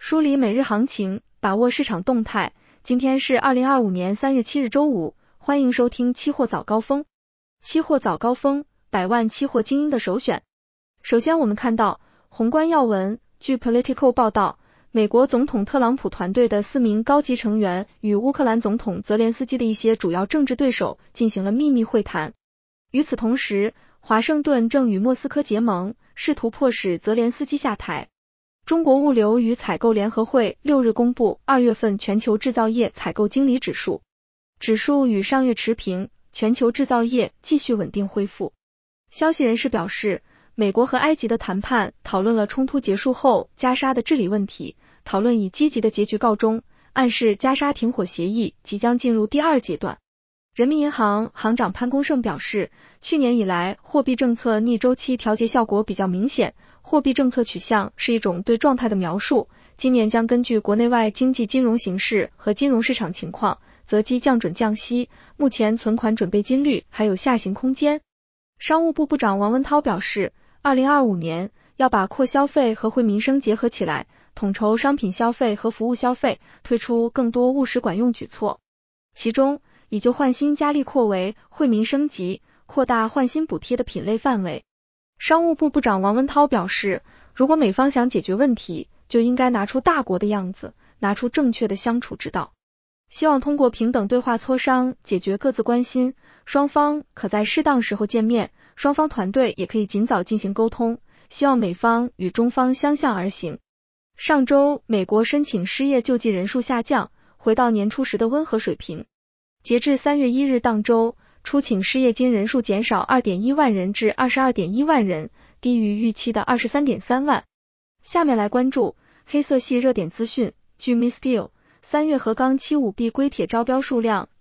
梳理每日行情，把握市场动态。今天是2025年3月7日周五，欢迎收听期货早高峰。期货早高峰，100万期货精英的首选。首先我们看到宏观要闻，据 Politico 报道，美国总统特朗普团队的4名高级成员与乌克兰总统泽连斯基的一些主要政治对手进行了秘密会谈。与此同时，华盛顿正与莫斯科结盟，试图迫使泽连斯基下台。中国物流与采购联合会6日公布2月份全球制造业采购经理指数，指数与上月持平，全球制造业继续稳定恢复。消息人士表示，美国和埃及的谈判讨论了冲突结束后加沙的治理问题，讨论以积极的结局告终，暗示加沙停火协议即将进入第2阶段。人民银行行长潘功胜表示，去年以来货币政策逆周期调节效果比较明显，货币政策取向是一种对状态的描述，今年将根据国内外经济金融形势和金融市场情况择机降准降息，目前存款准备金率还有下行空间。商务部部长王文涛表示，2025年要把扩消费和惠民生结合起来，统筹商品消费和服务消费，推出更多务实管用举措。其中，以旧换新加力扩为惠民升级，扩大换新补贴的品类范围。商务部部长王文涛表示，如果美方想解决问题，就应该拿出大国的样子，拿出正确的相处之道。希望通过平等对话磋商解决各自关心，双方可在适当时候见面，双方团队也可以尽早进行沟通，希望美方与中方相向而行。上周，美国申请失业救济人数下降，回到年初时的温和水平。截至3月1日当周，初请失业金人数减少 2.1 万人至 22.1 万人，低于预期的 23.3 万。下面来关注黑色系热点资讯。据 Misteel， 3月合钢75B 硅铁招标数量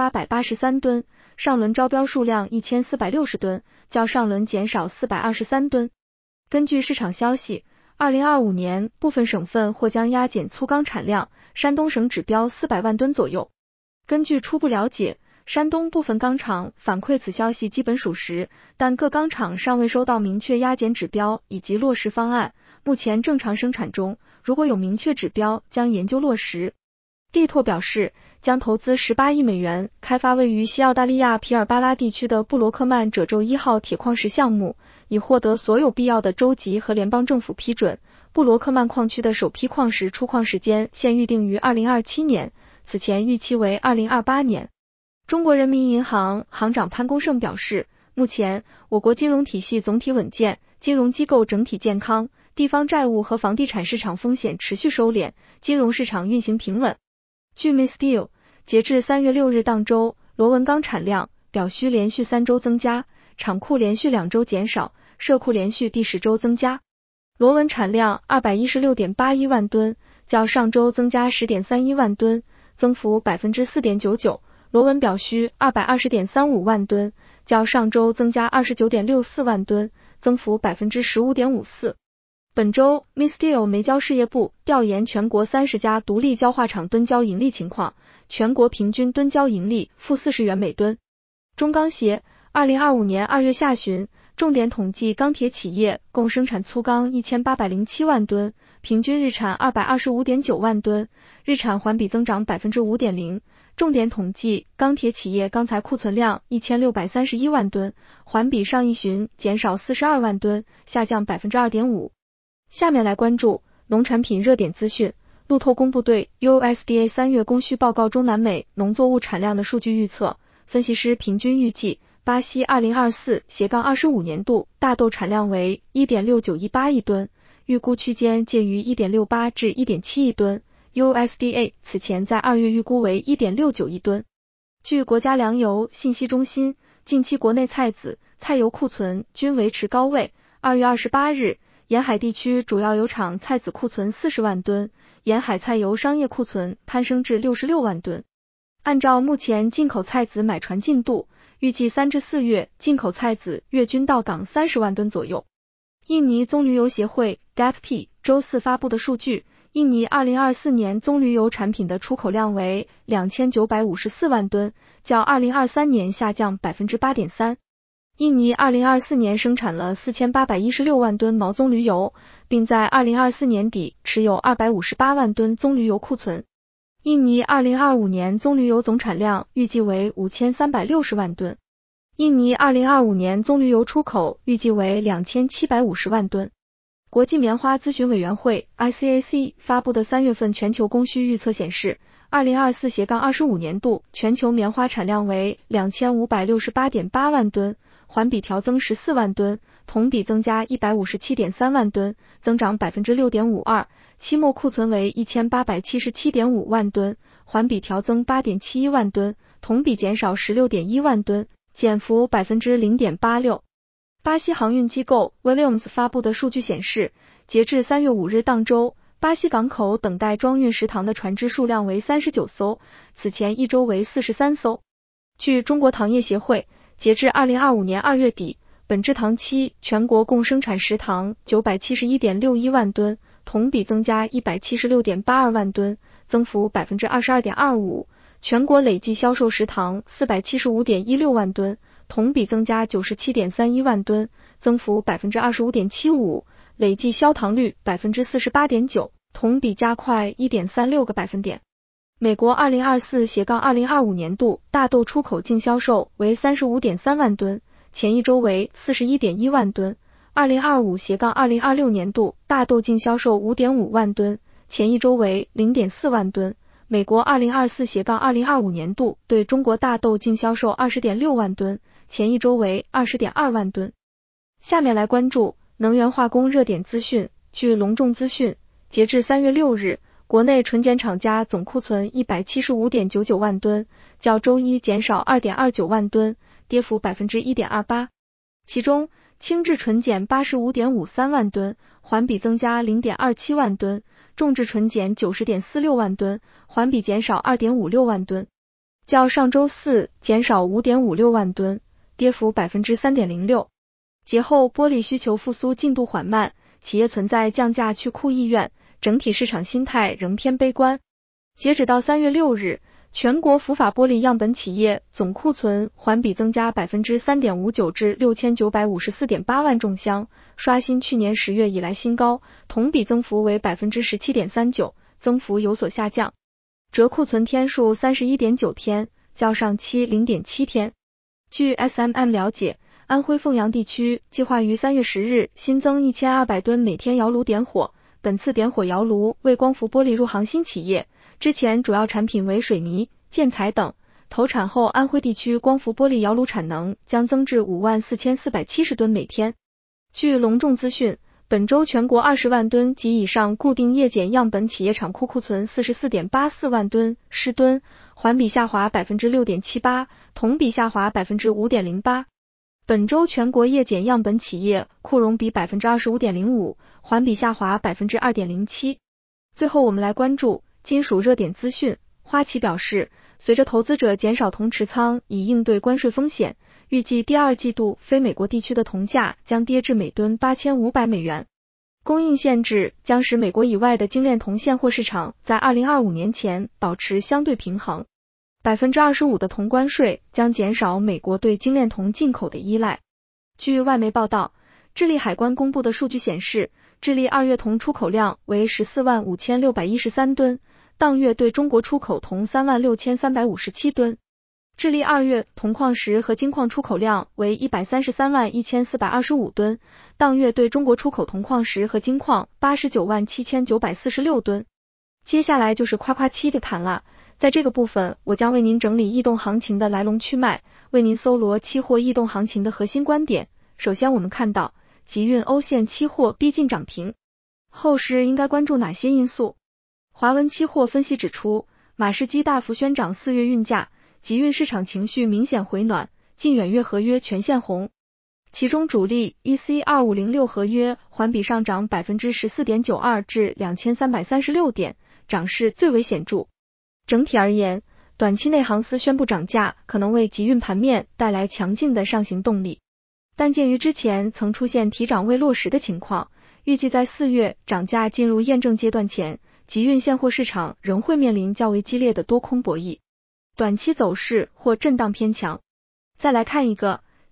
1883吨，上轮招标数量1460吨，较上轮减少423吨。根据市场消息，2025年部分省份或将压减粗钢产量，山东省指标400万吨左右。根据初步了解，山东部分钢厂反馈此消息基本属实，但各钢厂尚未收到明确压减指标以及落实方案，目前正常生产中，如果有明确指标将研究落实。力拓表示，将投资18亿美元开发位于西澳大利亚皮尔巴拉地区的布罗克曼褶皱1号铁矿石项目，已获得所有必要的州级和联邦政府批准。布罗克曼矿区的首批矿石出矿时间现预定于2027年，此前预期为2028年。中国人民银行行长潘功胜表示，目前我国金融体系总体稳健，金融机构整体健康，地方债务和房地产市场风险持续收敛，金融市场运行平稳。据 Misteel， 截至3月6日当周，螺纹钢产量表需连续3周增加，厂库连续2周减少，社库连续第10周增加。螺纹产量 216.81 万吨，较上周增加 10.31 万吨，增幅 4.99%， 螺纹表需 220.35 万吨，较上周增加 29.64 万吨，增幅 15.54%。本周 Misteel 煤焦事业部调研全国30家独立焦化厂吨焦盈利情况，全国平均吨焦盈利负40元每吨。中钢协2025年2月下旬重点统计钢铁企业共生产粗钢1807万吨，平均日产 225.9 万吨，日产环比增长 5.0%。重点统计钢铁企业钢材库存量1631万吨，环比上一旬减少42万吨，下降 2.5%。下面来关注农产品热点资讯。路透公布对 USDA 3月供需报告中南美农作物产量的数据预测，分析师平均预计巴西 2024-25 年度大豆产量为 1.6918 亿吨，预估区间介于 1.68 至 1.7 亿吨。USDA 此前在2月预估为 1.69 亿吨。据国家粮油信息中心，近期国内菜籽、菜油库存均维持高位。2月28日，沿海地区主要油厂菜籽库存40万吨，沿海菜油商业库存攀升至66万吨。按照目前进口菜籽买船进度，预计3至4月进口菜籽月均到港30万吨左右。印尼棕榈油协会 DAFP 周四发布的数据，印尼2024年棕榈油产品的出口量为2954万吨，较2023年下降 8.3%。 印尼2024年生产了4816万吨毛棕榈油，并在2024年底持有258万吨棕榈油库存。印尼2025年棕榈油总产量预计为5360万吨。印尼2025年棕榈油出口预计为2750万吨。国际棉花咨询委员会 ICAC 发布的3月份全球供需预测显示，2024-25年度全球棉花产量为2568.8万吨，环比调增14万吨，同比增加157.3万吨，增长 6.52%， 期末库存为1877.5万吨，环比调增 8.71 万吨，同比减少 16.1 万吨，减幅 0.86%。巴西航运机构 Williams 发布的数据显示，截至3月5日当周，巴西港口等待装运食糖的船只数量为39艘，此前一周为43艘。据中国糖业协会，截至2025年2月底，本制糖期全国共生产食糖 971.61 万吨，同比增加 176.82 万吨，增幅 22.25%， 全国累计销售食糖 475.16 万吨，同比增加 97.31 万吨，增幅 25.75%， 累计销糖率 48.9%， 同比加快 1.36个百分点。美国2024-2025年度大豆出口净销售为 35.3 万吨，前一周为 41.1 万吨。2025-2026年度大豆净销售 5.5 万吨，前一周为 0.4 万吨。美国2024-2025年度对中国大豆净销售 20.6 万吨，前一周为 20.2 万吨。下面来关注能源化工热点资讯。据隆重资讯，截至3月6日，国内纯碱厂家总库存 175.99 万吨，较周一减少 2.29 万吨，跌幅 1.28%。其中，轻质纯碱 85.53 万吨，环比增加 0.27 万吨，重质纯碱 90.46 万吨，环比减少 2.56 万吨，较上周四减少 5.56 万吨，跌幅 3.06%。节后玻璃需求复苏进度缓慢，企业存在降价去库意愿，整体市场心态仍偏悲观。截止到3月6日，全国福法玻璃样本企业总库存环比增加 3.59% 至 6954.8 万重箱，刷新去年10月以来新高，同比增幅为 17.39%， 增幅有所下降。折库存天数 31.9 天，较上期 0.7 天。据 SMM 了解，安徽凤阳地区计划于3月10日新增1200吨每天窑炉点火，本次点火窑炉为光伏玻璃入行新企业，之前主要产品为水泥、建材等，投产后安徽地区光伏玻璃窑炉产能将增至54470吨每天。据隆重资讯，本周全国20万吨及以上固定液碱样本企业厂库存 44.84 万吨湿吨，环比下滑 6.78%， 同比下滑 5.08%。本周全国液碱样本企业库容比 25.05%， 环比下滑 2.07%。最后我们来关注金属热点资讯。花旗表示，随着投资者减少铜持仓以应对关税风险，预计第二季度非美国地区的铜价将跌至每吨8500美元。供应限制将使美国以外的精炼铜现货市场在2025年前保持相对平衡。25% 的铜关税将减少美国对精炼铜进口的依赖。据外媒报道，智利海关公布的数据显示，智利2月铜出口量为 145,613 吨，当月对中国出口铜 36,357 吨。智利2月铜矿石和金矿出口量为 1331425 吨，当月对中国出口铜矿石和金矿 897,946 吨。接下来就是夸夸期的谈了，在这个部分我将为您整理异动行情的来龙去脉，为您搜罗期货异动行情的核心观点。首先我们看到集运欧线期货逼近涨停，后市应该关注哪些因素？华文期货分析指出，马士基大幅宣涨4月运价，集运市场情绪明显回暖，近远月合约全线红。其中主力 EC2506 合约环比上涨 14.92% 至 2336点，涨势最为显著。整体而言，短期内航司宣布涨价可能为集运盘面带来强劲的上行动力，但鉴于之前曾出现提涨未落实的情况，预计在4月涨价进入验证阶段前，集运现货市场仍会面临较为激烈的多空博弈，短期走势或震荡偏强。再来看一个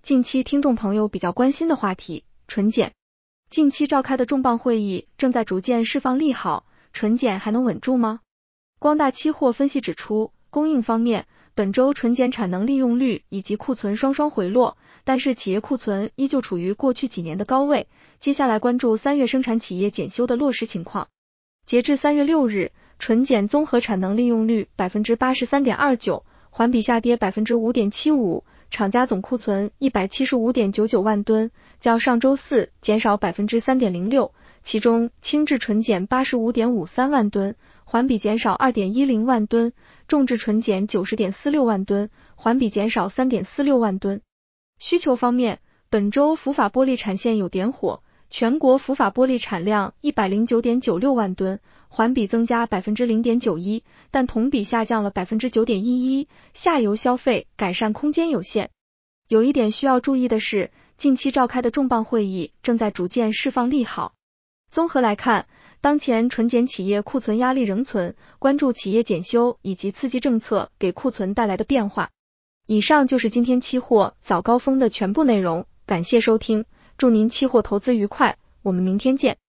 近期听众朋友比较关心的话题，纯碱。近期召开的重磅会议正在逐渐释放利好，纯碱还能稳住吗？光大期货分析指出，供应方面，本周纯碱产能利用率以及库存双双回落，但是企业库存依旧处于过去几年的高位，接下来关注3月生产企业检修的落实情况。截至3月6日，纯碱综合产能利用率 83.29%， 环比下跌 5.75%， 厂家总库存 175.99 万吨，较上周四减少 3.06%， 其中轻质纯碱 85.53 万吨，环比减少 2.10 万吨，重质纯碱 90.46 万吨，环比减少 3.46 万吨。需求方面，本周浮法玻璃产线有点火，全国浮法玻璃产量 109.96 万吨，环比增加 0.91%， 但同比下降了 9.11%， 下游消费改善空间有限。有一点需要注意的是，近期召开的重磅会议正在逐渐释放利好。综合来看，当前纯碱企业库存压力仍存，关注企业检修以及刺激政策给库存带来的变化。以上就是今天期货早高峰的全部内容，感谢收听，祝您期货投资愉快，我们明天见。